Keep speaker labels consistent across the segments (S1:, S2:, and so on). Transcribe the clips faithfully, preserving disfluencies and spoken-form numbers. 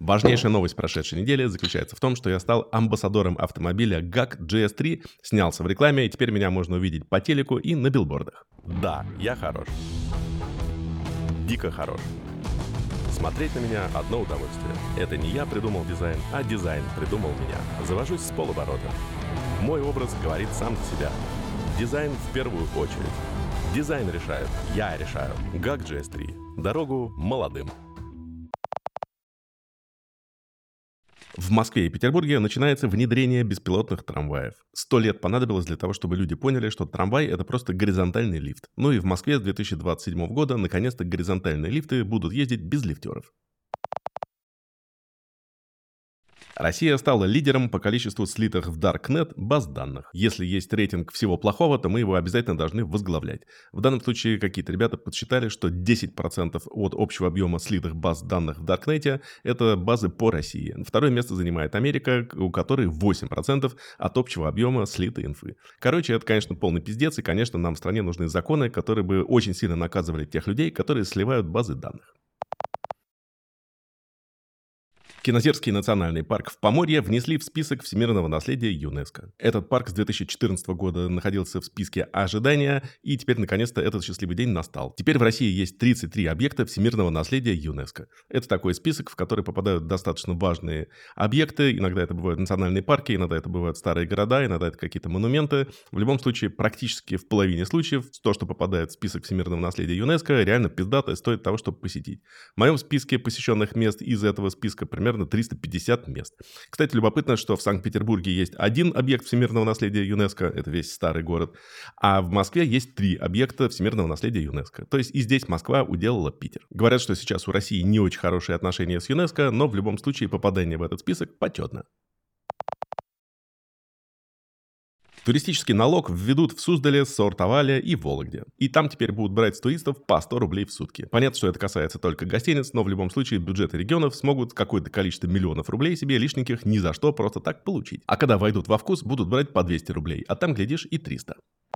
S1: Важнейшая новость прошедшей недели заключается в том, что я стал амбассадором автомобиля гак джи эс три, снялся в рекламе, и теперь меня можно увидеть по телеку и на билбордах. Да, я хорош. Дико хорош. Смотреть на меня – одно удовольствие. Это не я придумал дизайн, а дизайн придумал меня. Завожусь с полоборота. Мой образ говорит сам за себя. Дизайн в первую очередь. Дизайн решает. Я решаю. гак джи эс три. Дорогу молодым. В Москве и Петербурге начинается внедрение беспилотных трамваев. Сто лет понадобилось для того, чтобы люди поняли, что трамвай – это просто горизонтальный лифт. Ну и в Москве с две тысячи двадцать седьмого года наконец-то горизонтальные лифты будут ездить без лифтеров. Россия стала лидером по количеству слитых в Даркнет баз данных. Если есть рейтинг всего плохого, то мы его обязательно должны возглавлять. В данном случае какие-то ребята подсчитали, что десять процентов от общего объема слитых баз данных в Даркнете – это базы по России. Второе место занимает Америка, у которой восемь процентов от общего объема слитой инфы. Короче, это, конечно, полный пиздец, и, конечно, нам в стране нужны законы, которые бы очень сильно наказывали тех людей, которые сливают базы данных. Кинозерский национальный парк в Поморье внесли в список всемирного наследия ЮНЕСКО. Этот парк с две тысячи четырнадцатого года находился в списке ожидания, и теперь наконец-то этот счастливый день настал. Теперь в России есть тридцать три объекта всемирного наследия ЮНЕСКО. Это такой список, в который попадают достаточно важные объекты. Иногда это бывают национальные парки, иногда это бывают старые города, иногда это какие-то монументы. В любом случае, практически в половине случаев то, что попадает в список всемирного наследия ЮНЕСКо, реально пиздато и стоит того, чтобы посетить. В моем списке посещенных мест из этого списка примерно триста пятьдесят мест. Кстати, любопытно, что в Санкт-Петербурге есть один объект всемирного наследия ЮНЕСКо, это весь старый город, а в Москве есть три объекта всемирного наследия ЮНЕСКо. То есть и здесь Москва уделала Питер. Говорят, что сейчас у России не очень хорошие отношения с ЮНЕСКо, но в любом случае попадание в этот список почетно. Туристический налог введут в Суздале, Сортавале и Вологде. И там теперь будут брать с туристов по сто рублей в сутки. Понятно, что это касается только гостиниц, но в любом случае бюджеты регионов смогут какое-то количество миллионов рублей себе лишненьких ни за что просто так получить. А когда войдут во вкус, будут брать по двести рублей, а там, глядишь, и триста.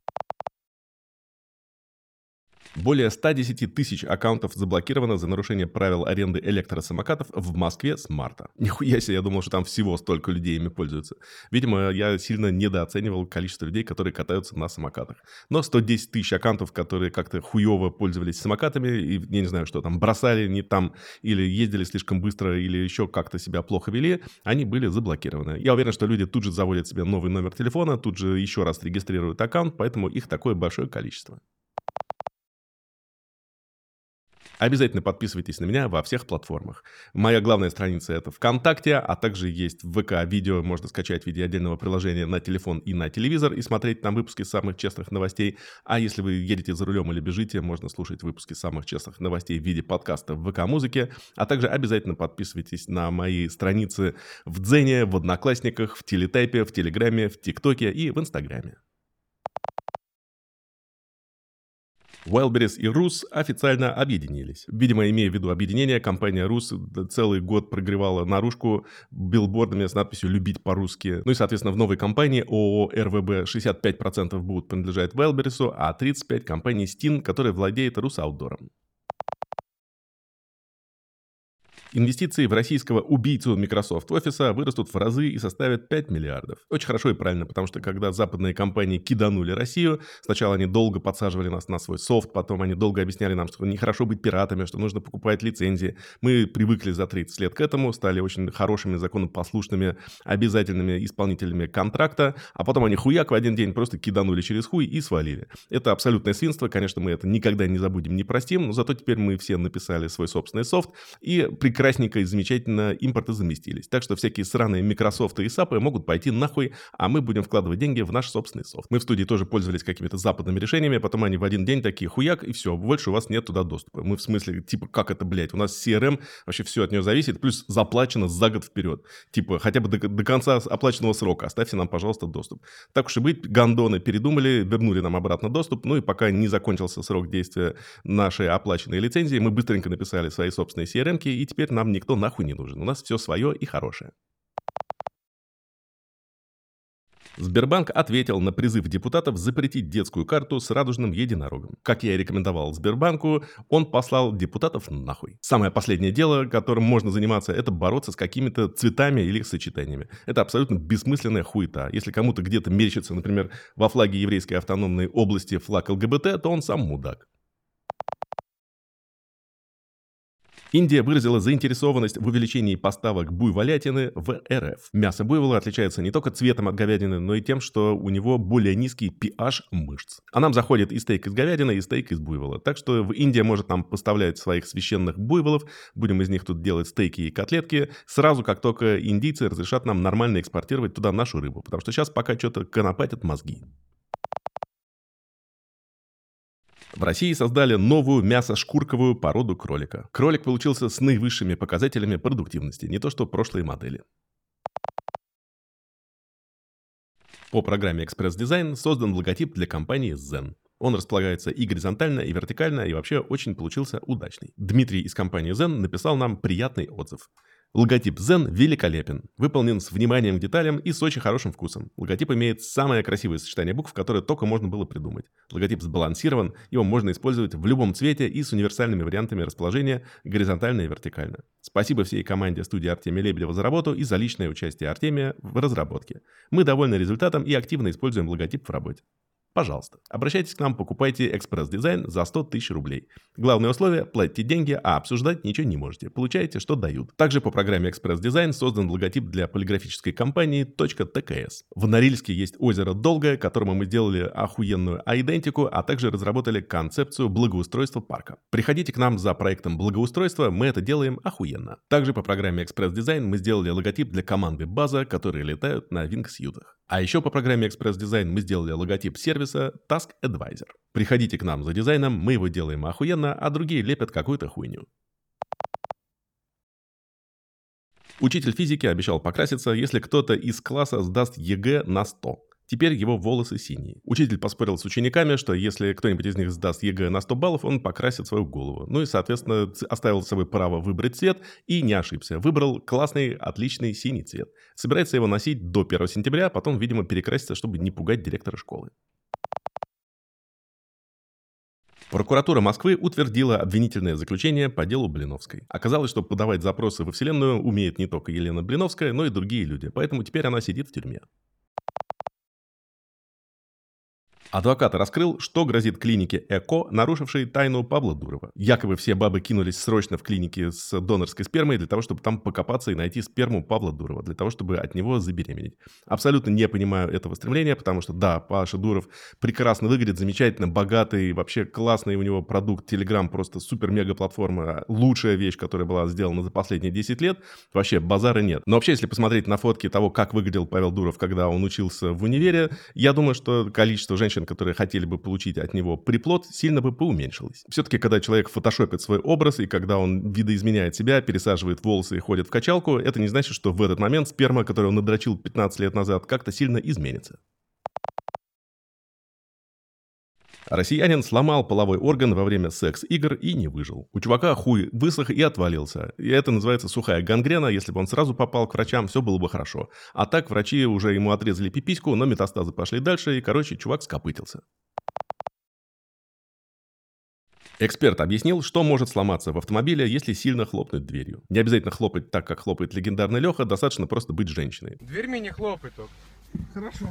S1: Более ста десяти тысяч аккаунтов заблокировано за нарушение правил аренды электросамокатов в Москве с марта. Нихуя себе, я думал, что там всего столько людей ими пользуются. Видимо, я сильно недооценивал количество людей, которые катаются на самокатах. Но сто десять тысяч аккаунтов, которые как-то хуево пользовались самокатами, и я не знаю, что там, бросали не там, или ездили слишком быстро, или еще как-то себя плохо вели, они были заблокированы. Я уверен, что люди тут же заводят себе новый номер телефона, тут же еще раз регистрируют аккаунт, поэтому их такое большое количество. Обязательно подписывайтесь на меня во всех платформах. Моя главная страница — это ВКонтакте, а также есть в ВК видео, можно скачать в виде отдельного приложения на телефон и на телевизор и смотреть там выпуски самых честных новостей. А если вы едете за рулем или бежите, можно слушать выпуски самых честных новостей в виде подкаста в ВК-музыке. А также обязательно подписывайтесь на мои страницы в Дзене, в Одноклассниках, в Телетайпе, в Телеграме, в ТикТоке и в Инстаграме. Wildberries и Рус официально объединились. Видимо, имея в виду объединение, компания Рус целый год прогревала наружку билбордами с надписью «Любить по-русски». Ну и, соответственно, в новой компании ООО эр вэ бэ шестьдесят пять процентов будут принадлежать Wildberries, а тридцать пять процентов компании Stin, которая владеет Русаутдором. Инвестиции в российского убийцу Microsoft офиса вырастут в разы и составят пять миллиардов. Очень хорошо и правильно, потому что когда западные компании киданули Россию, сначала они долго подсаживали нас на свой софт, потом они долго объясняли нам, что нехорошо быть пиратами, что нужно покупать лицензии. Мы привыкли за тридцать лет к этому, стали очень хорошими, законопослушными, обязательными исполнителями контракта, а потом они хуяк в один день просто киданули через хуй и свалили. Это абсолютное свинство, конечно, мы это никогда не забудем, не простим, но зато теперь мы все написали свой собственный софт и прекрасно прекрасненько и замечательно импортозаместились. Так что всякие сраные Microsoft и сапы могут пойти нахуй, а мы будем вкладывать деньги в наш собственный софт. Мы в студии тоже пользовались какими-то западными решениями, потом они в один день такие хуяк, и все, больше у вас нет туда доступа. Мы в смысле, типа, как это, блядь, у нас си эр эм, вообще все от нее зависит, плюс заплачено за год вперед. Типа, хотя бы до, до конца оплаченного срока оставьте нам, пожалуйста, доступ. Так уж и быть, гандоны передумали, вернули нам обратно доступ, ну и пока не закончился срок действия нашей оплаченной лицензии, мы быстренько написали свои собственные си эр эм-ки, и теперь нам никто нахуй не нужен. У нас все свое и хорошее. Сбербанк ответил на призыв депутатов запретить детскую карту с радужным единорогом. Как я и рекомендовал Сбербанку, он послал депутатов нахуй. Самое последнее дело, которым можно заниматься, это бороться с какими-то цветами или их сочетаниями. Это абсолютно бессмысленная хуета. Если кому-то где-то мерещится, например, во флаге еврейской автономной области флаг ЛГБТ, то он сам мудак. Индия выразила заинтересованность в увеличении поставок буйволятины в эр эф. Мясо буйвола отличается не только цветом от говядины, но и тем, что у него более низкий pH мышц. А нам заходит и стейк из говядины, и стейк из буйвола. Так что в Индия может нам поставлять своих священных буйволов, будем из них тут делать стейки и котлетки, сразу как только индийцы разрешат нам нормально экспортировать туда нашу рыбу. Потому что сейчас пока что-то конопатят мозги. В России создали новую мясо-шкурковую породу кролика. Кролик получился с наивысшими показателями продуктивности, не то что прошлые модели. По программе экспресс-дизайн создан логотип для компании Zen. Он располагается и горизонтально, и вертикально, и вообще очень получился удачный. Дмитрий из компании Zen написал нам приятный отзыв. Логотип Zen великолепен, выполнен с вниманием к деталям и с очень хорошим вкусом. Логотип имеет самое красивое сочетание букв, которое только можно было придумать. Логотип сбалансирован, его можно использовать в любом цвете и с универсальными вариантами расположения горизонтально и вертикально. Спасибо всей команде студии Артемия Лебедева за работу и за личное участие Артемия в разработке. Мы довольны результатом и активно используем логотип в работе. Пожалуйста, обращайтесь к нам, покупайте экспресс-дизайн за сто тысяч рублей. Главное условие – платите деньги, а обсуждать ничего не можете. Получаете, что дают. Также по программе экспресс-дизайн создан логотип для полиграфической компании .ткс. В Норильске есть озеро Долгое, которому мы сделали охуенную айдентику, а также разработали концепцию благоустройства парка. Приходите к нам за проектом благоустройства, мы это делаем охуенно. Также по программе экспресс-дизайн мы сделали логотип для команды База, которые летают на вингсьютах. А еще по программе экспресс-дизайн мы сделали логотип сервиса Task Advisor. Приходите к нам за дизайном, мы его делаем охуенно, а другие лепят какую-то хуйню. Учитель физики обещал покраситься, если кто-то из класса сдаст ЕГЭ на сто. Теперь его волосы синие. Учитель поспорил с учениками, что если кто-нибудь из них сдаст ЕГЭ на сто баллов, он покрасит свою голову. Ну и, соответственно, оставил за собой право выбрать цвет и не ошибся. Выбрал классный, отличный синий цвет. Собирается его носить до первого сентября, а потом, видимо, перекраситься, чтобы не пугать директора школы. Прокуратура Москвы утвердила обвинительное заключение по делу Блиновской. Оказалось, что подавать запросы во Вселенную умеет не только Елена Блиновская, но и другие люди, поэтому теперь она сидит в тюрьме. Адвокат раскрыл, что грозит клинике ЭКО, нарушившей тайну Павла Дурова. Якобы все бабы кинулись срочно в клинике с донорской спермой для того, чтобы там покопаться и найти сперму Павла Дурова, для того, чтобы от него забеременеть. Абсолютно не понимаю этого стремления, потому что, да, Паша Дуров прекрасно выглядит, замечательно, богатый, вообще классный у него продукт, Telegram просто супер-мега-платформа, лучшая вещь, которая была сделана за последние десять лет, вообще базара нет. Но вообще, если посмотреть на фотки того, как выглядел Павел Дуров, когда он учился в универе, я думаю, что количество женщин, которые хотели бы получить от него приплод, сильно бы поуменьшилось. Все-таки, когда человек фотошопит свой образ, и когда он видоизменяет себя, пересаживает волосы и ходит в качалку, это не значит, что в этот момент сперма, которую он надрочил пятнадцать лет назад, как-то сильно изменится. Россиянин сломал половой орган во время секс-игр и не выжил. У чувака хуй высох и отвалился. И это называется сухая гангрена. Если бы он сразу попал к врачам, все было бы хорошо. А так врачи уже ему отрезали пипиську, но метастазы пошли дальше, и, короче, чувак скопытился. Эксперт объяснил, что может сломаться в автомобиле, если сильно хлопнуть дверью. Не обязательно хлопать так, как хлопает легендарный Леха, достаточно просто быть женщиной.
S2: Дверь мне не хлопай только. Хорошо.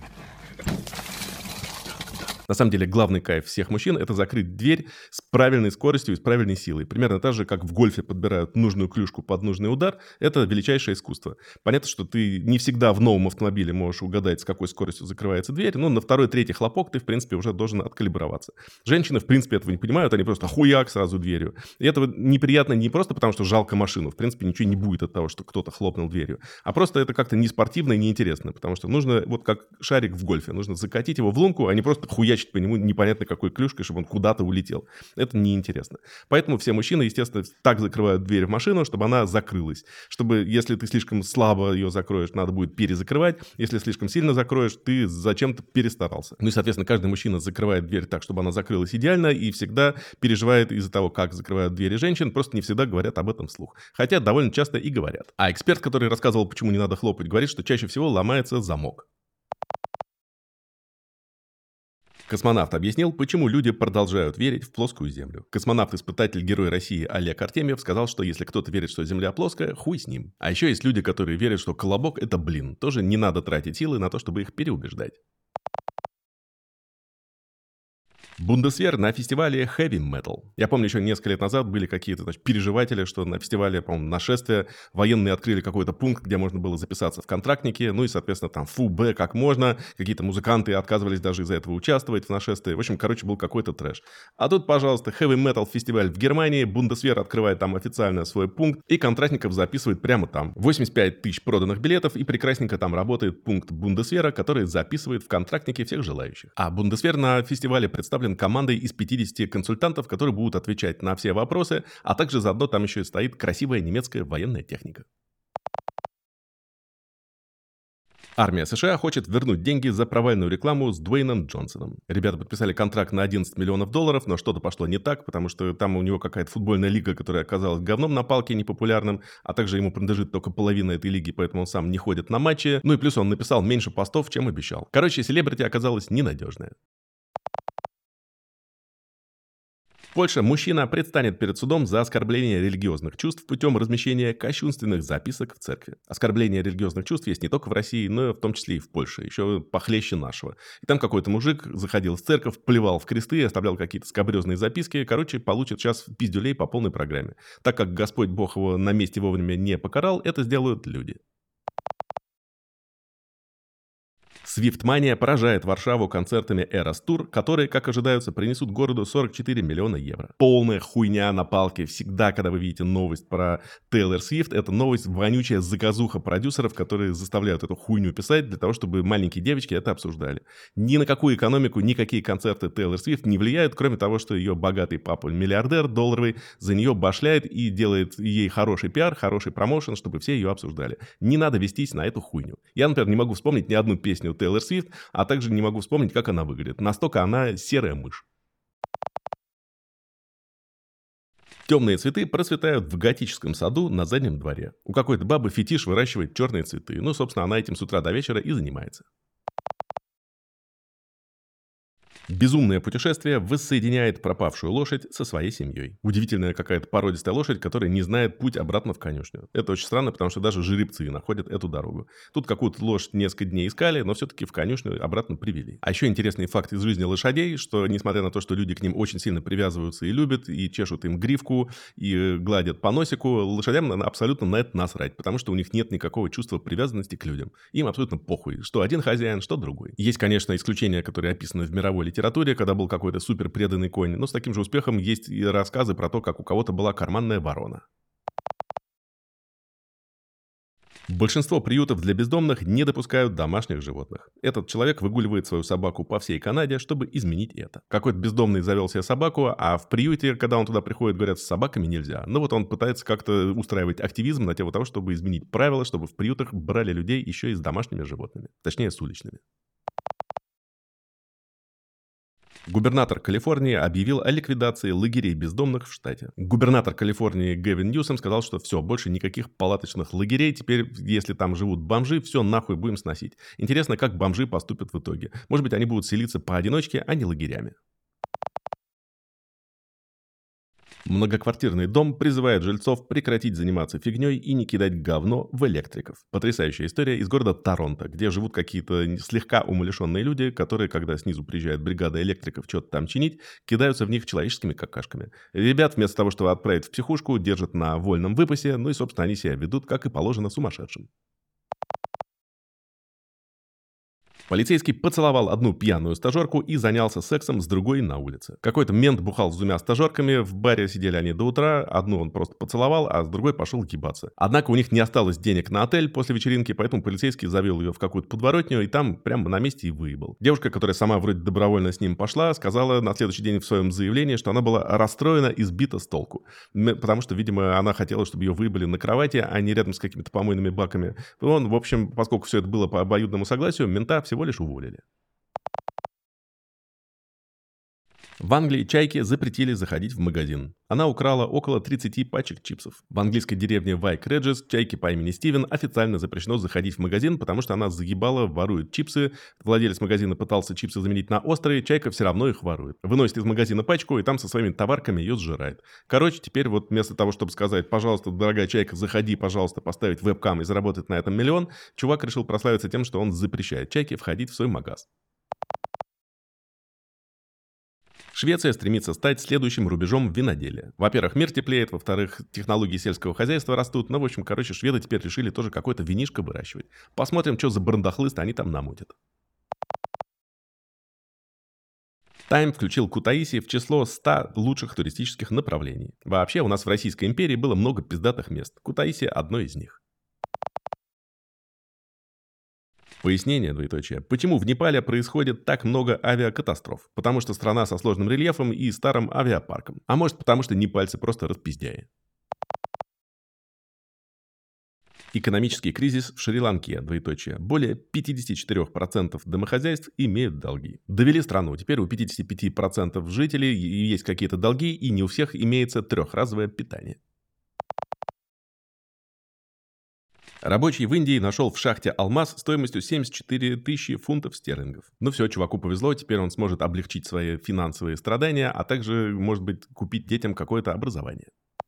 S1: На самом деле, главный кайф всех мужчин – это закрыть дверь с правильной скоростью и с правильной силой. Примерно так же, как в гольфе подбирают нужную клюшку под нужный удар. Это величайшее искусство. Понятно, что ты не всегда в новом автомобиле можешь угадать, с какой скоростью закрывается дверь, но на второй-третий хлопок ты, в принципе, уже должен откалиброваться. Женщины, в принципе, этого не понимают, они просто хуяк сразу дверью. И это неприятно не просто потому, что жалко машину. В принципе, ничего не будет от того, что кто-то хлопнул дверью. А просто это как-то не спортивно и неинтересно. Потому что нужно, вот как шарик в гольфе, нужно закатить его в лунку, а не просто хуячить по нему непонятно какой клюшкой, чтобы он куда-то улетел. Это неинтересно. Поэтому все мужчины, естественно, так закрывают дверь в машину, чтобы она закрылась. Чтобы, если ты слишком слабо ее закроешь, надо будет перезакрывать. Если слишком сильно закроешь, ты зачем-то перестарался. Ну и, соответственно, каждый мужчина закрывает дверь так, чтобы она закрылась идеально, и всегда переживает из-за того, как закрывают двери женщин, просто не всегда говорят об этом вслух. Хотя довольно часто и говорят. А эксперт, который рассказывал, почему не надо хлопать, говорит, что чаще всего ломается замок. Космонавт объяснил, почему люди продолжают верить в плоскую Землю. Космонавт-испытатель Герой России Олег Артемьев сказал, что если кто-то верит, что Земля плоская, хуй с ним. А еще есть люди, которые верят, что колобок – это блин. Тоже не надо тратить силы на то, чтобы их переубеждать. Бундесвер на фестивале Heavy Metal. Я помню, еще несколько лет назад были какие-то, значит, переживатели, что на фестивале, по-моему, нашествия, военные открыли какой-то пункт, где можно было записаться в контрактники, ну и, соответственно, там фу, б, как можно, какие-то музыканты отказывались даже из-за этого участвовать в нашествии. В общем, короче, был какой-то трэш. А тут, пожалуйста, Heavy Metal фестиваль в Германии, Бундесвер открывает там официально свой пункт, и контрактников записывает прямо там. восемьдесят пять тысяч проданных билетов, и прекрасненько там работает пункт Бундесвера, который записывает в контрактники всех желающих. А Бундесвер на фестивале представлен командой из пятидесяти консультантов, которые будут отвечать на все вопросы, а также заодно там еще и стоит красивая немецкая военная техника. Армия США хочет вернуть деньги за провальную рекламу с Дуэйном Джонсоном. Ребята подписали контракт на одиннадцать миллионов долларов, но что-то пошло не так, потому что там у него какая-то футбольная лига, которая оказалась говном на палке, непопулярным, а также ему принадлежит только половина этой лиги, поэтому он сам не ходит на матчи. Ну и плюс он написал меньше постов, чем обещал. Короче, селебрити оказалась ненадежная. В Польше мужчина предстанет перед судом за оскорбление религиозных чувств путем размещения кощунственных записок в церкви. Оскорбление религиозных чувств есть не только в России, но и в том числе и в Польше, еще похлеще нашего. И там какой-то мужик заходил в церковь, плевал в кресты, оставлял какие-то скабрезные записки. Короче, получит сейчас пиздюлей по полной программе. Так как Господь Бог его на месте вовремя не покарал, это сделают люди. Свифтмания поражает Варшаву концертами Eras Tour, которые, как ожидается, принесут городу сорок четыре миллиона евро. Полная хуйня на палке. Всегда, когда вы видите новость про Тейлор Свифт, это новость вонючая заказуха продюсеров, которые заставляют эту хуйню писать для того, чтобы маленькие девочки это обсуждали. Ни на какую экономику никакие концерты Тейлор Свифт не влияют, кроме того, что ее богатый папа, миллиардер долларовый, за нее башляет и делает ей хороший пиар, хороший промоушен, чтобы все ее обсуждали. Не надо вестись на эту хуйню. Я, например, не могу вспомнить ни одну песню Тейлор Свифт, а также не могу вспомнить, как она выглядит. Настолько она серая мышь. Темные цветы процветают в готическом саду на заднем дворе. У какой-то бабы фетиш выращивает черные цветы. Ну, собственно, она этим с утра до вечера и занимается. Безумное путешествие воссоединяет пропавшую лошадь со своей семьей. Удивительная какая-то породистая лошадь, которая не знает путь обратно в конюшню. Это очень странно, потому что даже жеребцы находят эту дорогу. Тут какую-то лошадь несколько дней искали, но все-таки в конюшню обратно привели. А еще интересный факт из жизни лошадей, что несмотря на то, что люди к ним очень сильно привязываются и любят, и чешут им гривку, и гладят по носику, лошадям абсолютно на это насрать, потому что у них нет никакого чувства привязанности к людям. Им абсолютно похуй, что один хозяин, что другой. Есть, конечно, исключения, которые описаны в мировой литературе, когда был какой-то супер преданный конь, но с таким же успехом есть и рассказы про то, как у кого-то была карманная ворона. Большинство приютов для бездомных не допускают домашних животных. Этот человек выгуливает свою собаку по всей Канаде, чтобы изменить это. Какой-то бездомный завел себе собаку, а в приюте, когда он туда приходит, говорят, с собаками нельзя. Ну вот он пытается как-то устраивать активизм на тему того, чтобы изменить правила, чтобы в приютах брали людей еще и с домашними животными. Точнее, с уличными. Губернатор Калифорнии объявил о ликвидации лагерей бездомных в штате. Губернатор Калифорнии Гэвин Ньюсом сказал, что все, больше никаких палаточных лагерей, теперь, если там живут бомжи, все нахуй будем сносить. Интересно, как бомжи поступят в итоге. Может быть, они будут селиться поодиночке, а не лагерями. Многоквартирный дом призывает жильцов прекратить заниматься фигней и не кидать говно в электриков. Потрясающая история из города Торонто, где живут какие-то слегка умалишенные люди, которые, когда снизу приезжает бригада электриков что-то там чинить, кидаются в них человеческими какашками. Ребят вместо того, чтобы отправить в психушку, держат на вольном выпасе, ну и, собственно, они себя ведут, как и положено, сумасшедшим. Полицейский поцеловал одну пьяную стажерку и занялся сексом с другой на улице. Какой-то мент бухал с двумя стажерками, в баре сидели они до утра, одну он просто поцеловал, а с другой пошел ебаться. Однако у них не осталось денег на отель после вечеринки, поэтому полицейский завел ее в какую-то подворотню и там прямо на месте и выебал. Девушка, которая сама вроде добровольно с ним пошла, сказала на следующий день в своем заявлении, что она была расстроена и сбита с толку. Потому что, видимо, она хотела, чтобы ее выебали на кровати, а не рядом с какими-то помойными баками. Он, в общем, поскольку все это было по обоюдному согласию, мента всего лишь уволили. В Англии чайке запретили заходить в магазин. Она украла около тридцати пачек чипсов. В английской деревне Вайк Реджес чайке по имени Стивен официально запрещено заходить в магазин, потому что она загибала, ворует чипсы. Владелец магазина пытался чипсы заменить на острые, чайка все равно их ворует. Выносит из магазина пачку и там со своими товарками ее сжирает. Короче, теперь вот вместо того, чтобы сказать: пожалуйста, дорогая чайка, заходи, пожалуйста, поставить вебкам и заработать на этом миллион, чувак решил прославиться тем, что он запрещает чайке входить в свой магаз. Швеция стремится стать следующим рубежом виноделия. Во-первых, мир теплеет, во-вторых, технологии сельского хозяйства растут. Ну, в общем, короче, шведы теперь решили тоже какое-то винишко выращивать. Посмотрим, что за барандахлыст они там намутят. Тайм включил Кутаиси в число ста лучших туристических направлений. Вообще, у нас в Российской империи было много пиздатых мест. Кутаиси – одно из них. Пояснение, двоеточие. Почему в Непале происходит так много авиакатастроф? Потому что страна со сложным рельефом и старым авиапарком. А может, потому что непальцы просто распиздяи. Экономический кризис в Шри-Ланке, двоеточие. Более пятьдесят четыре процента домохозяйств имеют долги. Довели страну. Теперь у пятидесяти пяти процентов жителей есть какие-то долги, и не у всех имеется трехразовое питание. Рабочий в Индии нашел в шахте алмаз стоимостью семьдесят четыре тысячи фунтов стерлингов. Ну все, чуваку повезло, теперь он сможет облегчить свои финансовые страдания, а также, может быть, купить детям какое-то образование.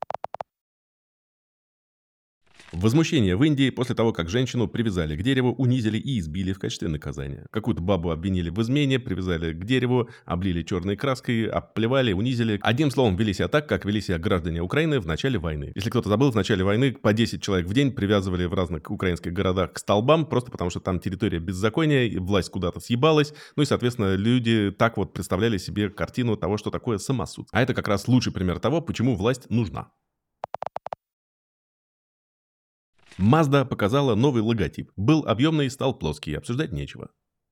S1: Возмущение в Индии после того, как женщину привязали к дереву, унизили и избили в качестве наказания. Какую-то бабу обвинили в измене, привязали к дереву, облили черной краской, обплевали, унизили. Одним словом, вели себя так, как вели себя граждане Украины в начале войны. Если кто-то забыл, в начале войны по десять человек в день привязывали в разных украинских городах к столбам, просто потому что там территория беззакония, и власть куда-то съебалась. Ну и, соответственно, люди так вот представляли себе картину того, что такое самосуд. А это как раз лучший пример того, почему власть нужна. Mazda показала новый логотип. Был объемный, стал плоский, обсуждать нечего.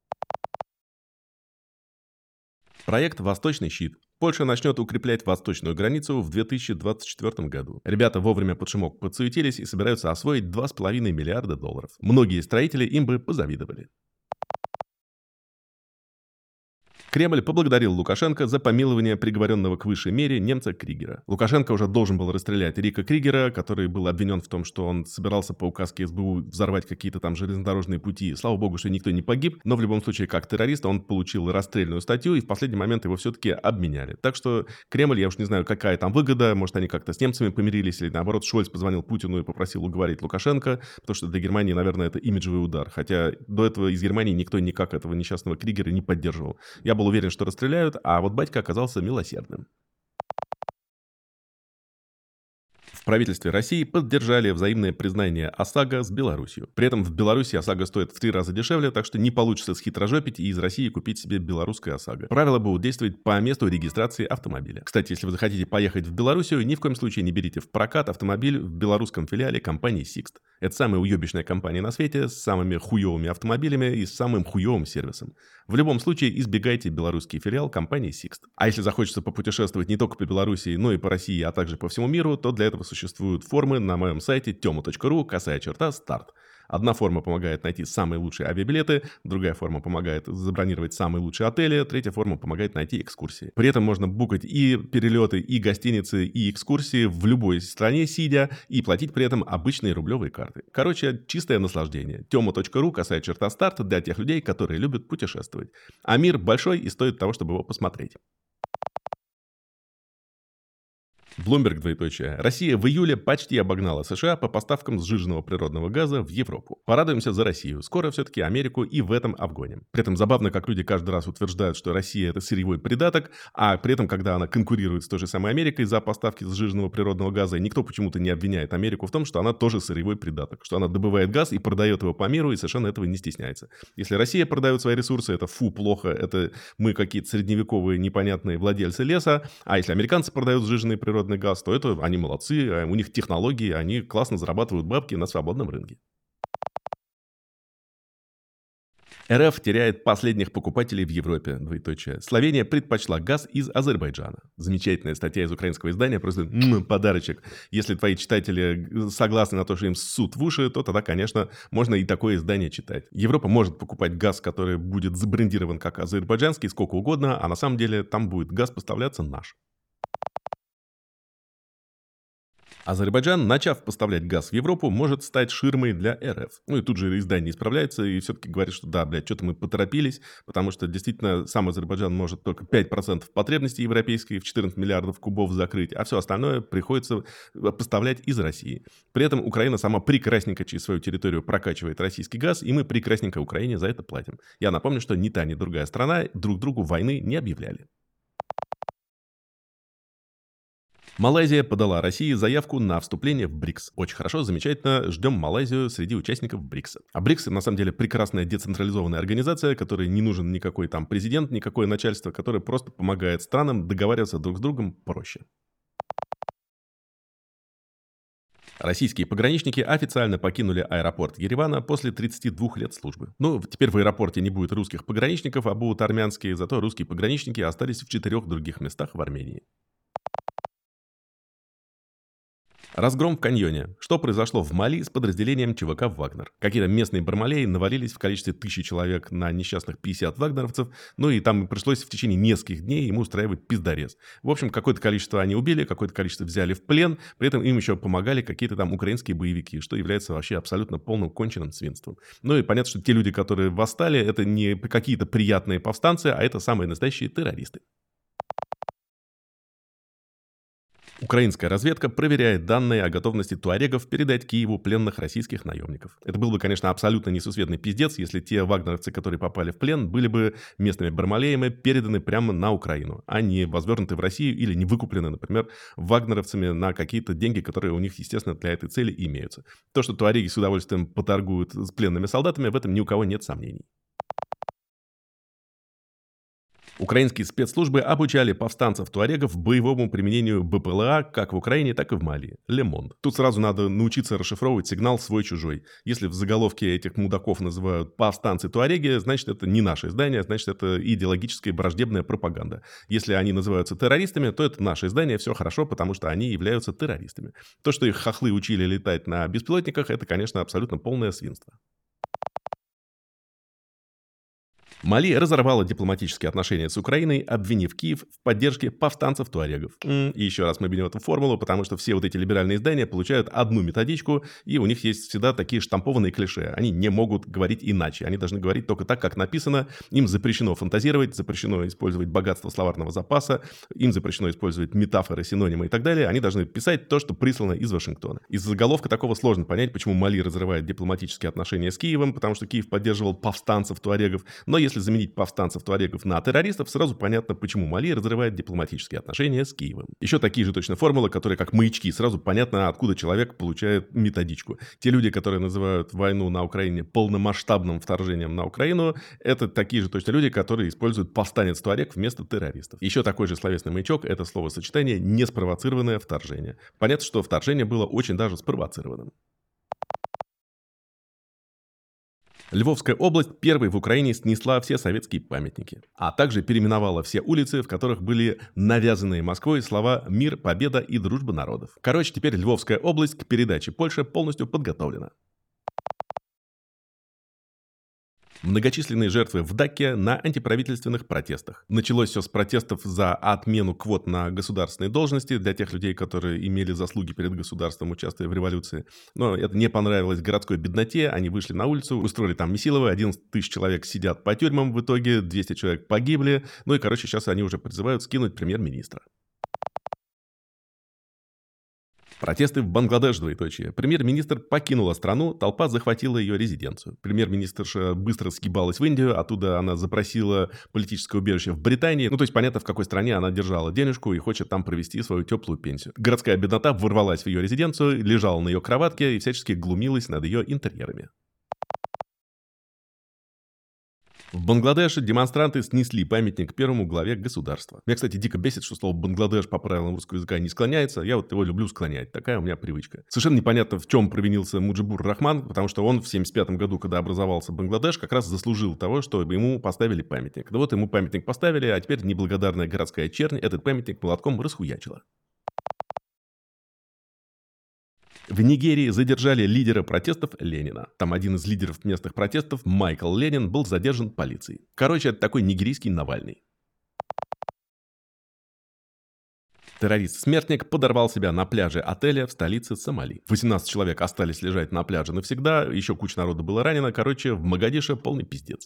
S1: Проект «Восточный щит». Польша начнет укреплять восточную границу в две тысячи двадцать четвёртом году. Ребята вовремя под шумок подсуетились и собираются освоить два с половиной миллиарда долларов. Многие строители им бы позавидовали. Кремль поблагодарил Лукашенко за помилование приговоренного к высшей мере немца Кригера. Лукашенко уже должен был расстрелять Рика Кригера, который был обвинен в том, что он собирался по указке эс бэ у взорвать какие-то там железнодорожные пути. Слава богу, что никто не погиб, но в любом случае, как террорист, он получил расстрельную статью, и в последний момент его все-таки обменяли. Так что Кремль, я уж не знаю, какая там выгода, может, они как-то с немцами помирились, или наоборот, Шольц позвонил Путину и попросил уговорить Лукашенко, потому что для Германии, наверное, это имиджевый удар. Хотя до этого из Германии никто никак этого несчастного Кригера не поддерживал. Я был уверен, что расстреляют, а вот батька оказался милосердным. В правительстве России поддержали взаимное признание ОСАГО с Беларусью. При этом в Беларуси ОСАГО стоит в три раза дешевле, так что не получится схитрожопить и из России купить себе белорусское ОСАГО. Правила будут действовать по месту регистрации автомобиля. Кстати, если вы захотите поехать в Белоруссию, ни в коем случае не берите в прокат автомобиль в белорусском филиале компании Sixt. Это самая уебищная компания на свете с самыми хуевыми автомобилями и с самым хуевым сервисом. В любом случае избегайте белорусский филиал компании Sixt. А если захочется попутешествовать не только по Белоруссии, но и по России, а также по всему миру, то для этого существуют формы на моем сайте тема точка ру, косая черта, старт. Одна форма помогает найти самые лучшие авиабилеты, другая форма помогает забронировать самые лучшие отели, третья форма помогает найти экскурсии. При этом можно букать и перелеты, и гостиницы, и экскурсии в любой стране сидя, и платить при этом обычные рублевые карты. Короче, чистое наслаждение. тема точка ру, косая черта, старт для тех людей, которые любят путешествовать. А мир большой и стоит того, чтобы его посмотреть. Bloomberg, двоеточие. Россия в июле почти обогнала США по поставкам сжиженного природного газа в Европу. Порадуемся за Россию. Скоро все-таки Америку и в этом обгоним. При этом забавно, как люди каждый раз утверждают, что Россия это сырьевой придаток, а при этом, когда она конкурирует с той же самой Америкой за поставки сжиженного природного газа, никто почему-то не обвиняет Америку в том, что она тоже сырьевой придаток, что она добывает газ и продает его по миру и совершенно этого не стесняется. Если Россия продает свои ресурсы, это фу, плохо, это мы какие-то средневековые непонятные владельцы леса, а если американцы продают сжиженный природный газ, то это они молодцы, у них технологии, они классно зарабатывают бабки на свободном рынке. РФ теряет последних покупателей в Европе, двоеточие. Словения предпочла газ из Азербайджана. Замечательная статья из украинского издания, просто м-м, подарочек. Если твои читатели согласны на то, что им ссут в уши, то тогда, конечно, можно и такое издание читать. Европа может покупать газ, который будет забрендирован как азербайджанский, сколько угодно, а на самом деле там будет газ поставляться наш. Азербайджан, начав поставлять газ в Европу, может стать ширмой для РФ. Ну и тут же издание исправляется и все-таки говорит, что да, блядь, что-то мы поторопились, потому что действительно сам Азербайджан может только пять процентов потребностей европейской в четырнадцать миллиардов кубов закрыть, а все остальное приходится поставлять из России. При этом Украина сама прекрасненько через свою территорию прокачивает российский газ, и мы прекрасненько Украине за это платим. Я напомню, что ни та, ни другая страна друг другу войны не объявляли. Малайзия подала России заявку на вступление в БРИКС. Очень хорошо, замечательно. Ждем Малайзию среди участников БРИКСа. А БРИКС, на самом деле, прекрасная децентрализованная организация, которой не нужен никакой там президент, никакое начальство, которое просто помогает странам договариваться друг с другом проще. Российские пограничники официально покинули аэропорт Еревана после тридцати двух лет службы. Ну, теперь в аэропорте не будет русских пограничников, а будут армянские, зато русские пограничники остались в четырех других местах в Армении. Разгром в каньоне. Что произошло в Мали с подразделением ЧВК «Вагнер»? Какие-то местные бармалеи навалились в количестве тысячи человек на несчастных пятьдесят вагнеровцев, ну и там пришлось в течение нескольких дней ему устраивать пиздорез. В общем, какое-то количество они убили, какое-то количество взяли в плен, при этом им еще помогали какие-то там украинские боевики, что является вообще абсолютно полным конченным свинством. Ну и понятно, что те люди, которые восстали, это не какие-то приятные повстанцы, а это самые настоящие террористы. Украинская разведка проверяет данные о готовности туарегов передать Киеву пленных российских наемников. Это был бы, конечно, абсолютно несусветный пиздец, если те вагнеровцы, которые попали в плен, были бы местными бармалеями переданы прямо на Украину, а не возвернуты в Россию или не выкуплены, например, вагнеровцами на какие-то деньги, которые у них, естественно, для этой цели имеются. То, что туареги с удовольствием поторгуют с пленными солдатами, в этом ни у кого нет сомнений. Украинские спецслужбы обучали повстанцев-туарегов боевому применению БПЛА как в Украине, так и в Мали. Лемон. Тут сразу надо научиться расшифровывать сигнал свой-чужой. Если в заголовке этих мудаков называют повстанцы-туареги, значит, это не наше издание, значит, это идеологическая враждебная пропаганда. Если они называются террористами, то это наше издание, все хорошо, потому что они являются террористами. То, что их хохлы учили летать на беспилотниках, это, конечно, абсолютно полное свинство. Мали разорвала дипломатические отношения с Украиной, обвинив Киев в поддержке повстанцев-туарегов. И еще раз мы берем эту формулу, потому что все вот эти либеральные издания получают одну методичку, и у них есть всегда такие штампованные клише. Они не могут говорить иначе, они должны говорить только так, как написано. Им запрещено фантазировать, запрещено использовать богатство словарного запаса, им запрещено использовать метафоры, синонимы и так далее. Они должны писать то, что прислано из Вашингтона. Из заголовка такого сложно понять, почему Мали разрывает дипломатические отношения с Киевом, потому что Киев поддерживал повстанцев-туарегов. Но если заменить повстанцев-туарегов на террористов, сразу понятно, почему Мали разрывает дипломатические отношения с Киевом. Еще такие же точно формулы, которые как маячки, сразу понятно, откуда человек получает методичку. Те люди, которые называют войну на Украине полномасштабным вторжением на Украину, это такие же точно люди, которые используют повстанец-туарег вместо террористов. Еще такой же словесный маячок — это словосочетание «неспровоцированное вторжение». Понятно, что вторжение было очень даже спровоцированным. Львовская область первой в Украине снесла все советские памятники, а также переименовала все улицы, в которых были навязанные Москвой слова «мир», «победа» и «дружба народов». Короче, теперь Львовская область к передаче Польше полностью подготовлена. Многочисленные жертвы в Даке на антиправительственных протестах. Началось все с протестов за отмену квот на государственные должности для тех людей, которые имели заслуги перед государством, участвуя в революции. Но это не понравилось городской бедноте, они вышли на улицу, устроили там месилово, одиннадцать тысяч человек сидят по тюрьмам в итоге, двести человек погибли, ну и, короче, сейчас они уже призывают скинуть премьер-министра. Протесты в Бангладеш, двоеточие. Премьер-министр покинула страну, толпа захватила ее резиденцию. Премьер-министрша быстро сгибалась в Индию, оттуда она запросила политическое убежище в Британии. Ну, то есть понятно, в какой стране она держала денежку и хочет там провести свою теплую пенсию. Городская беднота ворвалась в ее резиденцию, лежала на ее кроватке и всячески глумилась над ее интерьерами. В Бангладеше демонстранты снесли памятник первому главе государства. Меня, кстати, дико бесит, что слово «Бангладеш» по правилам русского языка не склоняется. Я вот его люблю склонять. Такая у меня привычка. Совершенно непонятно, в чем провинился Муджибур Рахман, потому что он в семьдесят пятом году, когда образовался Бангладеш, как раз заслужил того, чтобы ему поставили памятник. Да вот ему памятник поставили, а теперь неблагодарная городская чернь этот памятник молотком расхуячила. В Нигерии задержали лидера протестов Ленина. Там один из лидеров местных протестов, Майкл Ленин, был задержан полицией. Короче, это такой нигерийский Навальный. Террорист-смертник подорвал себя на пляже отеля в столице Сомали. восемнадцать человек остались лежать на пляже навсегда, еще куча народу было ранено. Короче, в Могадишо полный пиздец.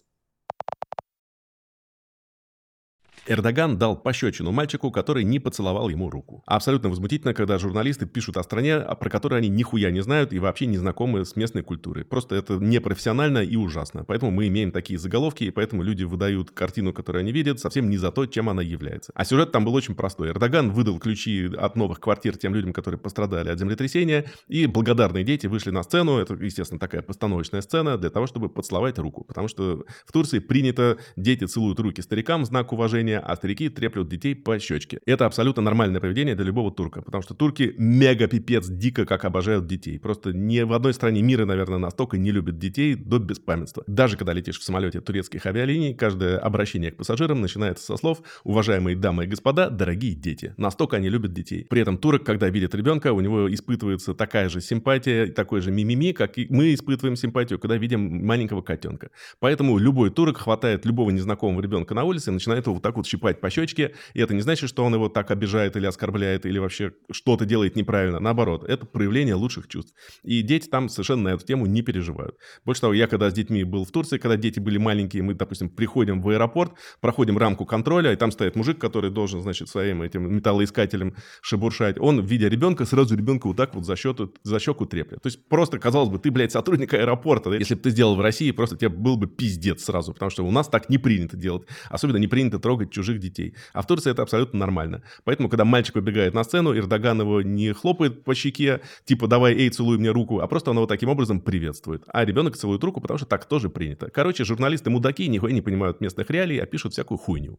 S1: Эрдоган дал пощечину мальчику, который не поцеловал ему руку. Абсолютно возмутительно, когда журналисты пишут о стране, про которую они нихуя не знают и вообще не знакомы с местной культурой. Просто это непрофессионально и ужасно. Поэтому мы имеем такие заголовки, и поэтому люди выдают картину, которую они видят, совсем не за то, чем она является. А сюжет там был очень простой. Эрдоган выдал ключи от новых квартир тем людям, которые пострадали от землетрясения, и благодарные дети вышли на сцену. Это, естественно, такая постановочная сцена для того, чтобы поцеловать руку. Потому что в Турции принято, дети целуют руки старикам в знак уважения, а старики треплют детей по щечке. Это абсолютно нормальное поведение для любого турка, потому что турки мега-пипец дико как обожают детей. Просто ни в одной стране мира, наверное, настолько не любят детей до беспамятства. Даже когда летишь в самолете турецких авиалиний, каждое обращение к пассажирам начинается со слов «Уважаемые дамы и господа, дорогие дети». Настолько они любят детей. При этом турок, когда видит ребенка, у него испытывается такая же симпатия, такой же мимими, как и мы испытываем симпатию, когда видим маленького котенка. Поэтому любой турок хватает любого незнакомого ребенка на улице и начинает его вот так вот щипать по щечке, и это не значит, что он его так обижает или оскорбляет, или вообще что-то делает неправильно. Наоборот, это проявление лучших чувств. И дети там совершенно на эту тему не переживают. Больше того, я когда с детьми был в Турции, когда дети были маленькие, мы, допустим, приходим в аэропорт, проходим рамку контроля, и там стоит мужик, который должен, значит, своим этим металлоискателем шебуршать. Он, видя ребенка, сразу ребенка вот так вот за, счету, за щеку треплет. То есть просто, казалось бы, ты, блядь, сотрудник аэропорта. Да? Если бы ты сделал в России, просто тебе был бы пиздец сразу, потому что у нас так не принято делать. Особенно не принято трогать чужих детей. А в Турции это абсолютно нормально. Поэтому, когда мальчик выбегает на сцену, Эрдоган его не хлопает по щеке, типа «давай, эй, целуй мне руку», а просто он его таким образом приветствует. А ребенок целует руку, потому что так тоже принято. Короче, журналисты мудаки, нихуя не понимают местных реалий, а пишут всякую хуйню.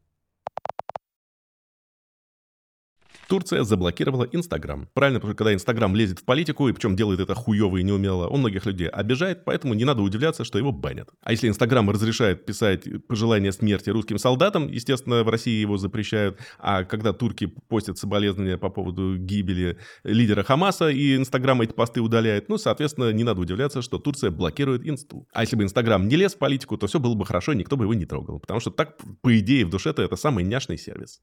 S1: Турция заблокировала Инстаграм. Правильно, потому что когда Инстаграм лезет в политику, и причем делает это хуево и неумело, он многих людей обижает, поэтому не надо удивляться, что его банят. А если Инстаграм разрешает писать пожелания смерти русским солдатам, естественно, в России его запрещают, а когда турки постят соболезнования по поводу гибели лидера Хамаса, и Инстаграм эти посты удаляет, ну, соответственно, не надо удивляться, что Турция блокирует Инсту. А если бы Инстаграм не лез в политику, то все было бы хорошо, никто бы его не трогал, потому что так, по идее, в душе-то это самый няшный сервис.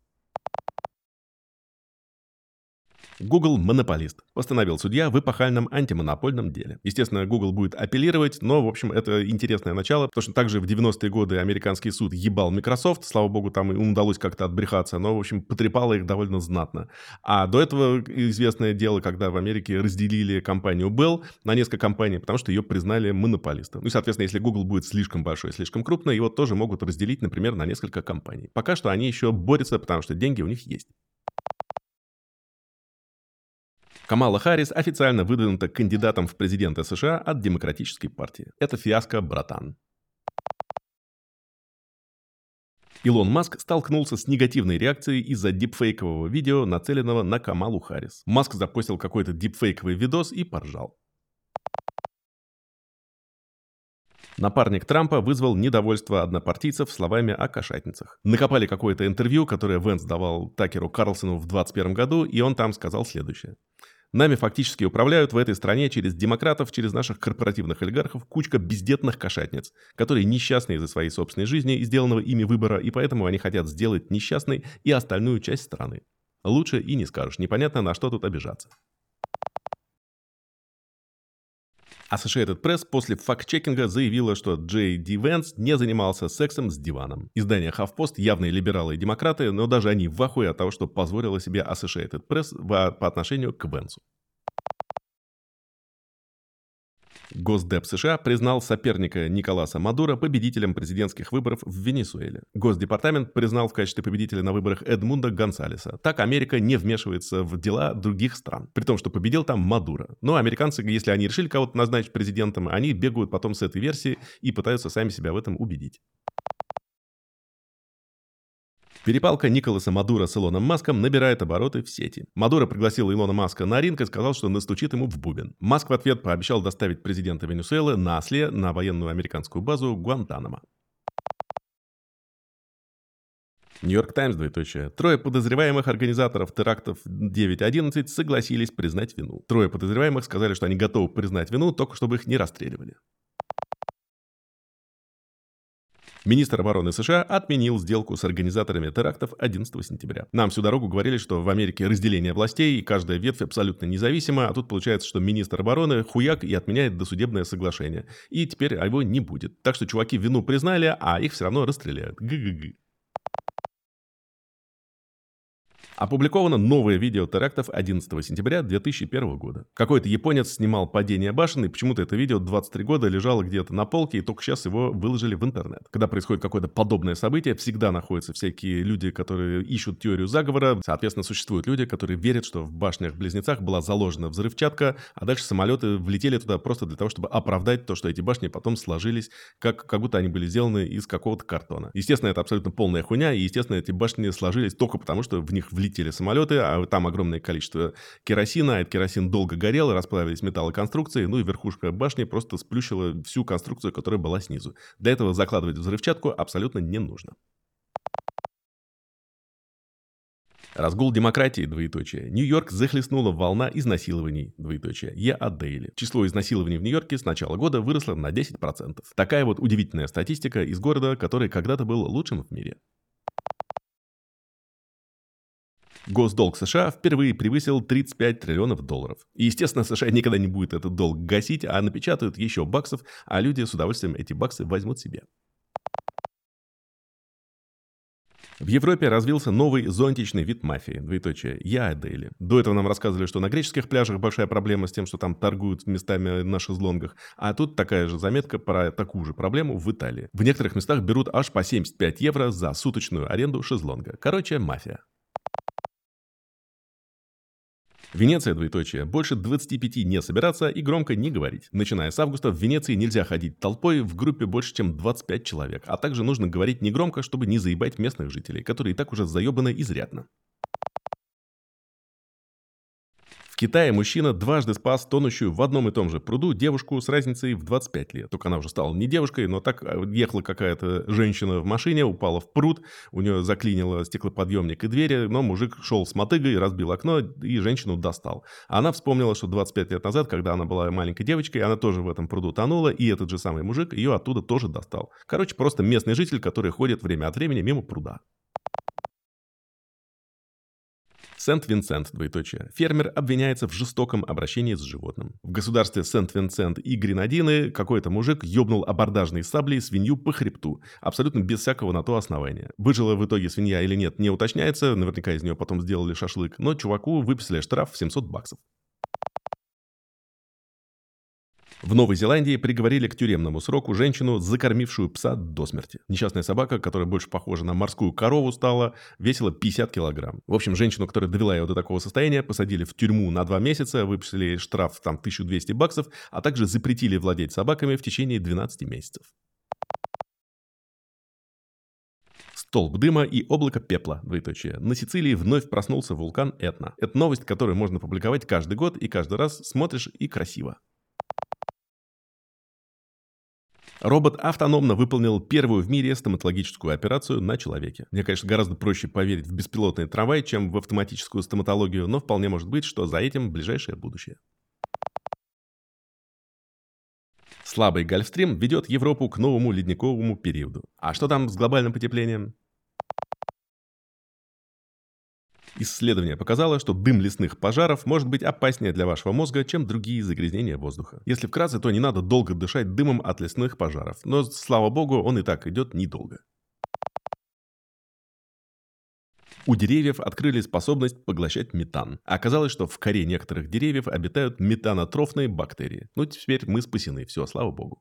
S1: Google монополист. Постановил судья в эпохальном антимонопольном деле. Естественно, Google будет апеллировать, но, в общем, это интересное начало, потому что также в девяностые годы американский суд ебал Microsoft, слава богу, там им удалось как-то отбрехаться, но, в общем, потрепало их довольно знатно. А до этого известное дело, когда в Америке разделили компанию Bell на несколько компаний, потому что ее признали монополистом. Ну и, соответственно, если Google будет слишком большой, слишком крупный, его тоже могут разделить, например, на несколько компаний. Пока что они еще борются, потому что деньги у них есть. Камала Харрис официально выдвинута кандидатом в президенты США от Демократической партии. Это фиаско, братан. Илон Маск столкнулся с негативной реакцией из-за дипфейкового видео, нацеленного на Камалу Харрис. Маск запостил какой-то дипфейковый видос и поржал. Напарник Трампа вызвал недовольство однопартийцев словами о кошатницах. Накопали какое-то интервью, которое Венс давал Такеру Карлсону в двадцать первом году, и он там сказал следующее. Нами фактически управляют в этой стране через демократов, через наших корпоративных олигархов кучка бездетных кошатниц, которые несчастны из-за своей собственной жизни и сделанного ими выбора, и поэтому они хотят сделать несчастной и остальную часть страны. Лучше и не скажешь, непонятно, на что тут обижаться. Associated Press после факт-чекинга заявила, что Джей Ди Венс не занимался сексом с диваном. Издание HuffPost явные либералы и демократы, но даже они в ахуе от того, что позволила себе Associated Press по отношению к Венсу. Госдеп США признал соперника Николаса Мадуро победителем президентских выборов в Венесуэле. Госдепартамент признал в качестве победителя на выборах Эдмунда Гонсалеса. Так Америка не вмешивается в дела других стран. При том, что победил там Мадуро. Но американцы, если они решили кого-то назначить президентом, они бегают потом с этой версией и пытаются сами себя в этом убедить. Перепалка Николаса Мадуро с Илоном Маском набирает обороты в сети. Мадуро пригласил Илона Маска на ринг и сказал, что настучит ему в бубен. Маск в ответ пообещал доставить президента Венесуэлы на осле на военную американскую базу Гуантанамо. Нью-Йорк Таймс, двоеточие. Трое подозреваемых организаторов терактов девять одиннадцать согласились признать вину. Трое подозреваемых сказали, что они готовы признать вину, только чтобы их не расстреливали. Министр обороны США отменил сделку с организаторами терактов одиннадцатого сентября. Нам всю дорогу говорили, что в Америке разделение властей, и каждая ветвь абсолютно независима, а тут получается, что министр обороны хуяк и отменяет досудебное соглашение. И теперь его не будет. Так что чуваки вину признали, а их все равно расстреляют. Г-г-г. Опубликовано новое видео терактов одиннадцатого сентября две тысячи первого года. Какой-то японец снимал падение башен, и почему-то это видео двадцать три года лежало где-то на полке, и только сейчас его выложили в интернет. Когда происходит какое-то подобное событие, всегда находятся всякие люди, которые ищут теорию заговора. Соответственно, существуют люди, которые верят, что в башнях-близнецах была заложена взрывчатка, а дальше самолеты влетели туда просто для того, чтобы оправдать то, что эти башни потом сложились, как, как будто они были сделаны из какого-то картона. Естественно, это абсолютно полная хуйня, и, естественно, эти башни сложились только потому, что в них влетели летели самолеты, а там огромное количество керосина, а этот керосин долго горел, расплавились металлоконструкции, ну и верхушка башни просто сплющила всю конструкцию, которая была снизу. Для этого закладывать взрывчатку абсолютно не нужно. Разгул демократии, двоеточие. Нью-Йорк захлестнула волна изнасилований, двоеточие. Е.А. Дейли. Число изнасилований в Нью-Йорке с начала года выросло на десять процентов. Такая вот удивительная статистика из города, который когда-то был лучшим в мире. Госдолг США впервые превысил тридцать пять триллионов долларов. И, естественно, США никогда не будет этот долг гасить, а напечатают еще баксов, а люди с удовольствием эти баксы возьмут себе. В Европе развился новый зонтичный вид мафии, двоеточие, Е.А. Дейли. До этого нам рассказывали, что на греческих пляжах большая проблема с тем, что там торгуют местами на шезлонгах, а тут такая же заметка про такую же проблему в Италии. В некоторых местах берут аж по семьдесят пять евро за суточную аренду шезлонга. Короче, мафия. Венеция, двоеточие, больше двадцати пяти не собираться и громко не говорить. Начиная с августа в Венеции нельзя ходить толпой в группе больше, чем двадцать пять человек, а также нужно говорить негромко, чтобы не заебать местных жителей, которые и так уже заебаны изрядно. В Китае мужчина дважды спас тонущую в одном и том же пруду девушку с разницей в двадцать пять лет. Только она уже стала не девушкой, но так ехала какая-то женщина в машине, упала в пруд, у нее заклинило стеклоподъемник и двери, но мужик шел с мотыгой, разбил окно и женщину достал. Она вспомнила, что двадцать пять лет назад, когда она была маленькой девочкой, она тоже в этом пруду тонула, и этот же самый мужик ее оттуда тоже достал. Короче, просто местный житель, который ходит время от времени мимо пруда. Сент-Винсент, двоеточие. Фермер обвиняется в жестоком обращении с животным. В государстве Сент-Винсент и Гренадины какой-то мужик ёбнул абордажной саблей свинью по хребту, абсолютно без всякого на то основания. Выжила в итоге свинья или нет, не уточняется, наверняка из нее потом сделали шашлык, но чуваку выписали штраф в семьсот баксов. В Новой Зеландии приговорили к тюремному сроку женщину, закормившую пса до смерти. Несчастная собака, которая больше похожа на морскую корову стала, весила пятьдесят килограмм. В общем, женщину, которая довела ее до такого состояния, посадили в тюрьму на два месяца, выписали ей штраф там тысячу двести баксов, а также запретили владеть собаками в течение двенадцати месяцев. Столб дыма и облако пепла, двоеточие. На Сицилии вновь проснулся вулкан Этна. Это новость, которую можно публиковать каждый год, и каждый раз смотришь и красиво. Робот автономно выполнил первую в мире стоматологическую операцию на человеке. Мне, конечно, гораздо проще поверить в беспилотный трамвай, чем в автоматическую стоматологию, но вполне может быть, что за этим ближайшее будущее. Слабый гольфстрим ведет Европу к новому ледниковому периоду. А что там с глобальным потеплением? Исследование показало, что дым лесных пожаров может быть опаснее для вашего мозга, чем другие загрязнения воздуха. Если вкратце, то не надо долго дышать дымом от лесных пожаров, но, слава богу, он и так идет недолго. У деревьев открыли способность поглощать метан. Оказалось, что в коре некоторых деревьев обитают метанотрофные бактерии. Ну, теперь мы спасены, все, слава богу.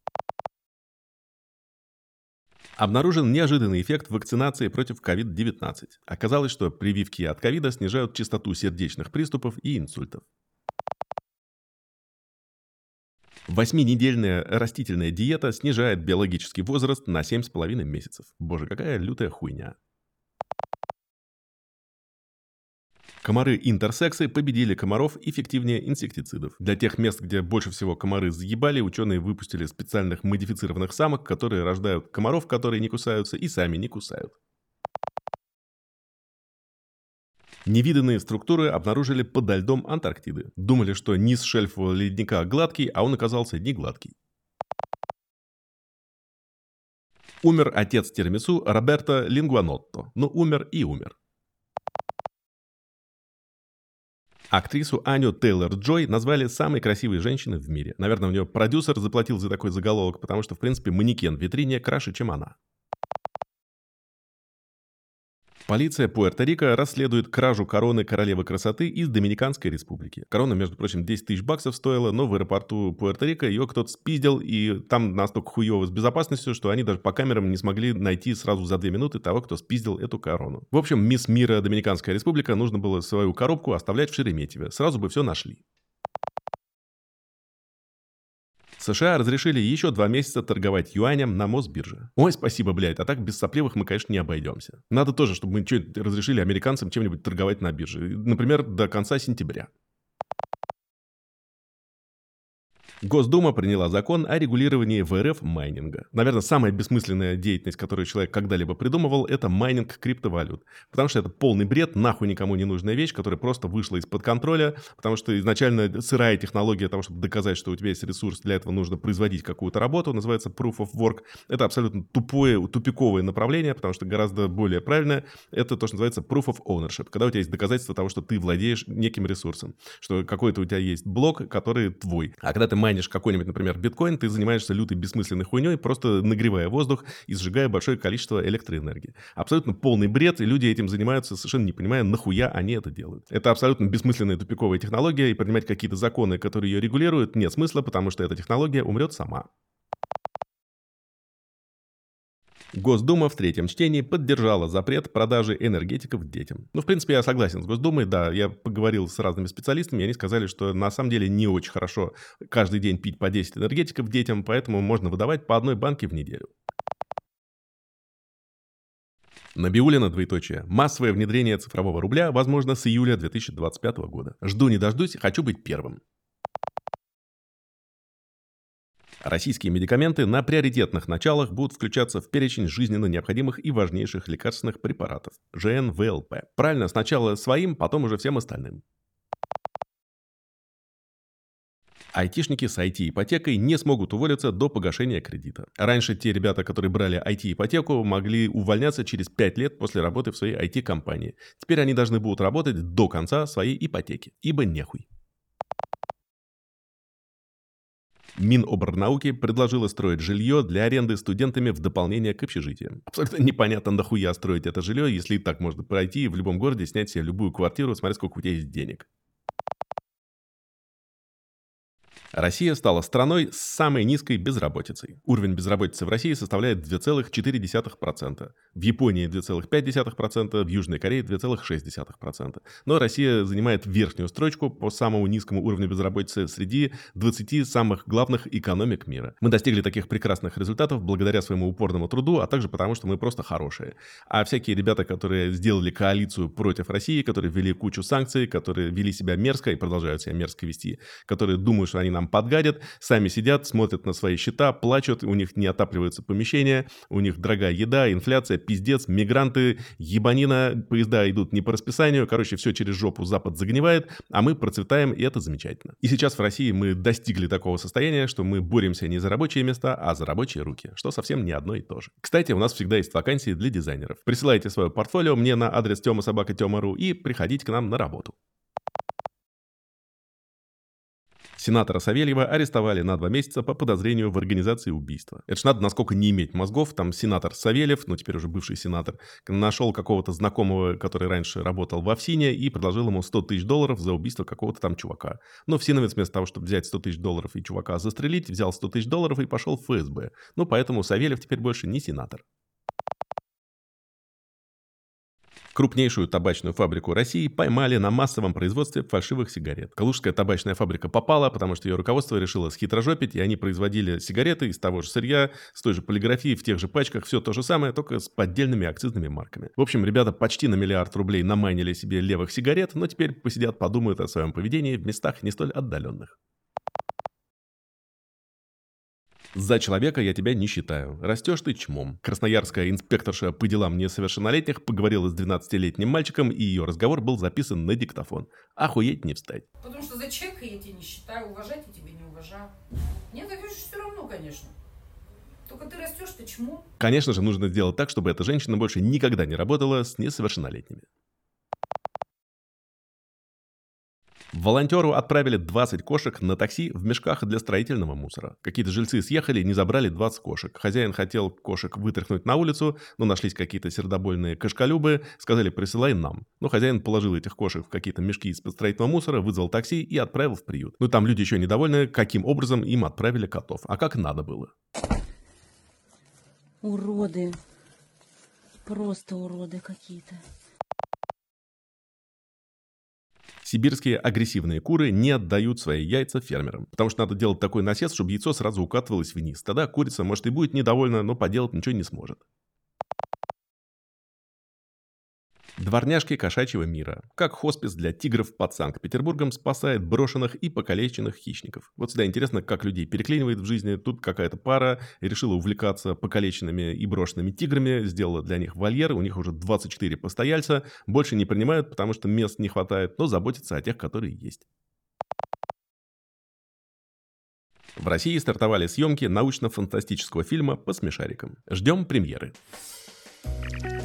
S1: Обнаружен неожиданный эффект вакцинации против ковид девятнадцать. Оказалось, что прививки от ковида снижают частоту сердечных приступов и инсультов. Восьминедельная растительная диета снижает биологический возраст на семь с половиной месяцев. Боже, какая лютая хуйня. Комары-интерсексы победили комаров эффективнее инсектицидов. Для тех мест, где больше всего комары заебали, ученые выпустили специальных модифицированных самок, которые рождают комаров, которые не кусаются и сами не кусают. Невиданные структуры обнаружили подо льдом Антарктиды. Думали, что низ шельфового ледника гладкий, а он оказался не гладкий. Умер отец тирамису Роберто Лингуанотто. Но умер и умер. Актрису Аню Тейлор-Джой назвали самой красивой женщиной в мире. Наверное, у нее продюсер заплатил за такой заголовок, потому что, в принципе, манекен в витрине краше, чем она. Полиция Пуэрто-Рико расследует кражу короны королевы красоты из Доминиканской республики. Корона, между прочим, десять тысяч баксов стоила, но в аэропорту Пуэрто-Рико ее кто-то спиздил, и там настолько хуево с безопасностью, что они даже по камерам не смогли найти сразу за две минуты того, кто спиздил эту корону. В общем, мисс Мира Доминиканская республика нужно было свою коробку оставлять в Шереметьеве. Сразу бы все нашли. США разрешили еще два месяца торговать юанем на Мосбирже. Ой, спасибо, блядь, а так без сопливых мы, конечно, не обойдемся. Надо тоже, чтобы мы что-нибудь разрешили американцам чем-нибудь торговать на бирже. Например, до конца сентября. Госдума приняла закон о регулировании в эр эф майнинга. Наверное, самая бессмысленная деятельность, которую человек когда-либо придумывал, это майнинг криптовалют. Потому что это полный бред, нахуй никому не нужная вещь, которая просто вышла из-под контроля, потому что изначально сырая технология того, чтобы доказать, что у тебя есть ресурс, для этого нужно производить какую-то работу, называется Proof of Work. Это абсолютно тупое, тупиковое направление, потому что гораздо более правильное, это то, что называется Proof of Ownership, когда у тебя есть доказательство того, что ты владеешь неким ресурсом, что какой-то у тебя есть блок, который твой. А когда ты майнишь какой-нибудь, например, биткоин, ты занимаешься лютой бессмысленной хуйней, просто нагревая воздух и сжигая большое количество электроэнергии. Абсолютно полный бред, и люди этим занимаются, совершенно не понимая, нахуя они это делают. Это абсолютно бессмысленная тупиковая технология, и принимать какие-то законы, которые ее регулируют, нет смысла, потому что эта технология умрет сама. Госдума в третьем чтении поддержала запрет продажи энергетиков детям. Ну, в принципе, я согласен с Госдумой, да, я поговорил с разными специалистами, и они сказали, что на самом деле не очень хорошо каждый день пить по десять энергетиков детям, поэтому можно выдавать по одной банке в неделю. Набиуллина, двоеточие. Массовое внедрение цифрового рубля возможно с июля две тысячи двадцать пятого года. Жду не дождусь, хочу быть первым. Российские медикаменты на приоритетных началах будут включаться в перечень жизненно необходимых и важнейших лекарственных препаратов – жэ эн вэ эл пэ. Правильно, сначала своим, потом уже всем остальным. Айтишники с ай ти-ипотекой не смогут уволиться до погашения кредита. Раньше те ребята, которые брали ай ти-ипотеку, могли увольняться через пять лет после работы в своей ай ти-компании. Теперь они должны будут работать до конца своей ипотеки, ибо нехуй. Миноборнауки предложила строить жилье для аренды студентами в дополнение к общежитиям. Абсолютно непонятно, нахуя строить это жилье, если и так можно пройти и в любом городе снять себе любую квартиру, смотря сколько у тебя есть денег. Россия стала страной с самой низкой безработицей. Уровень безработицы в России составляет две целых четыре десятых процента. В Японии две целых пять десятых процента, в Южной Корее две целых шесть десятых процента. Но Россия занимает верхнюю строчку по самому низкому уровню безработицы среди двадцати самых главных экономик мира. Мы достигли таких прекрасных результатов благодаря своему упорному труду, а также потому, что мы просто хорошие. А всякие ребята, которые сделали коалицию против России, которые ввели кучу санкций, которые вели себя мерзко и продолжают себя мерзко вести, которые думают, что они нам подгадят, сами сидят, смотрят на свои счета, плачут, у них не отапливаются помещения, у них дорогая еда, инфляция, пиздец, мигранты, ебанина, поезда идут не по расписанию, короче, все через жопу Запад загнивает, а мы процветаем, и это замечательно. И сейчас в России мы достигли такого состояния, что мы боремся не за рабочие места, а за рабочие руки, что совсем не одно и то же. Кстати, у нас всегда есть вакансии для дизайнеров. Присылайте свое портфолио мне на адрес тема собака тема точка ру и приходите к нам на работу. Сенатора Савельева арестовали на два месяца по подозрению в организации убийства. Это ж надо насколько не иметь мозгов. Там сенатор Савельев, ну теперь уже бывший сенатор, нашел какого-то знакомого, который раньше работал в Овсине, и предложил ему сто тысяч долларов за убийство какого-то там чувака. Но Овсиновец вместо того, чтобы взять сто тысяч долларов и чувака застрелить, взял сто тысяч долларов и пошел в эф эс бэ. Ну поэтому Савельев теперь больше не сенатор. Крупнейшую табачную фабрику России поймали на массовом производстве фальшивых сигарет. Калужская табачная фабрика попала, потому что ее руководство решило схитрожопить, и они производили сигареты из того же сырья, с той же полиграфией, в тех же пачках, все то же самое, только с поддельными акцизными марками. В общем, ребята почти на миллиард рублей намайнили себе левых сигарет, но теперь посидят, подумают о своем поведении в местах не столь отдаленных. За человека я тебя не считаю. Растешь ты чмом. Красноярская инспекторша по делам несовершеннолетних поговорила с двенадцатилетним мальчиком, и ее разговор был записан на диктофон. Охуеть не встать.
S3: Потому что за человека я тебя не считаю, уважать я тебя не уважаю. Мне так все равно, конечно. Только ты растешь, ты чмо.
S1: Конечно же, нужно сделать так, чтобы эта женщина больше никогда не работала с несовершеннолетними. Волонтеру отправили двадцать кошек на такси в мешках для строительного мусора. Какие-то жильцы съехали и не забрали двадцать кошек. Хозяин хотел кошек вытряхнуть на улицу, но нашлись какие-то сердобольные кошколюбы, сказали: присылай нам. Но хозяин положил этих кошек в какие-то мешки из-под строительного мусора, вызвал такси и отправил в приют. Ну там люди еще недовольны, каким образом им отправили котов. А как надо было.
S4: Уроды. Просто уроды какие-то.
S1: Сибирские агрессивные куры не отдают свои яйца фермерам, потому что надо делать такой насест, чтобы яйцо сразу укатывалось вниз. Тогда курица, может, и будет недовольна, но поделать ничего не сможет. Дворняжки кошачьего мира. Как хоспис для тигров под Санкт-Петербургом спасает брошенных и покалеченных хищников. Вот всегда интересно, как людей переклинивает в жизни. Тут какая-то пара решила увлекаться покалеченными и брошенными тиграми, сделала для них вольер, у них уже двадцать четыре постояльца, больше не принимают, потому что мест не хватает, но заботятся о тех, которые есть. В России стартовали съемки научно-фантастического фильма по смешарикам. Ждем премьеры.